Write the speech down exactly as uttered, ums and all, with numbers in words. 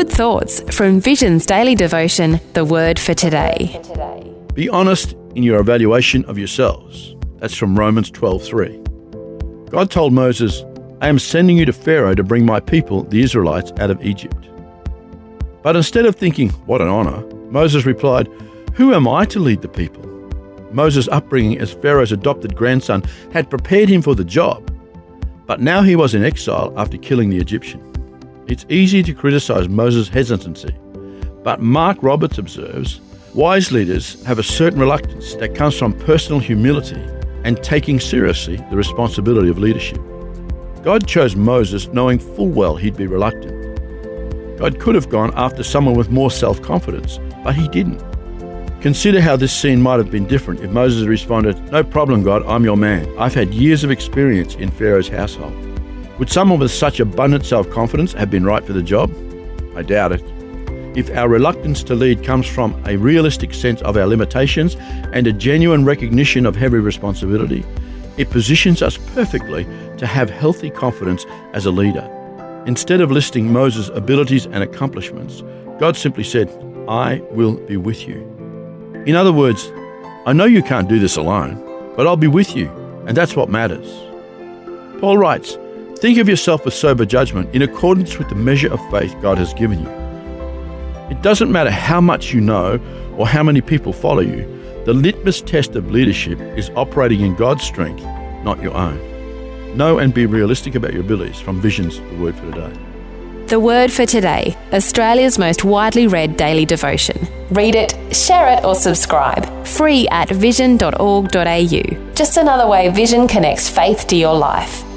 good thoughts from Vision's daily devotion, The Word for Today. Be honest in your evaluation of yourselves. That's from Romans twelve three. God told Moses, I am sending you to Pharaoh to bring my people, the Israelites, out of Egypt. But instead of thinking, what an honor, Moses replied, who am I to lead the people? Moses' upbringing as Pharaoh's adopted grandson had prepared him for the job, but now he was in exile after killing the Egyptian. It's easy to criticize Moses' hesitancy, but Mark Roberts observes, wise leaders have a certain reluctance that comes from personal humility and taking seriously the responsibility of leadership. God chose Moses knowing full well he'd be reluctant. God could have gone after someone with more self-confidence, but he didn't. Consider how this scene might have been different if Moses responded, no problem, God, I'm your man. I've had years of experience in Pharaoh's household. Would someone with such abundant self-confidence have been right for the job? I doubt it. If our reluctance to lead comes from a realistic sense of our limitations and a genuine recognition of heavy responsibility, it positions us perfectly to have healthy confidence as a leader. Instead of listing Moses' abilities and accomplishments, God simply said, I will be with you. In other words, I know you can't do this alone, but I'll be with you, and that's what matters. Paul writes, think of yourself with sober judgment in accordance with the measure of faith God has given you. It doesn't matter how much you know or how many people follow you. The litmus test of leadership is operating in God's strength, not your own. Know and be realistic about your abilities from Vision's The Word for Today. The Word for Today, Australia's most widely read daily devotion. Read it, share it or subscribe. Free at vision dot org dot a u. Just another way Vision connects faith to your life.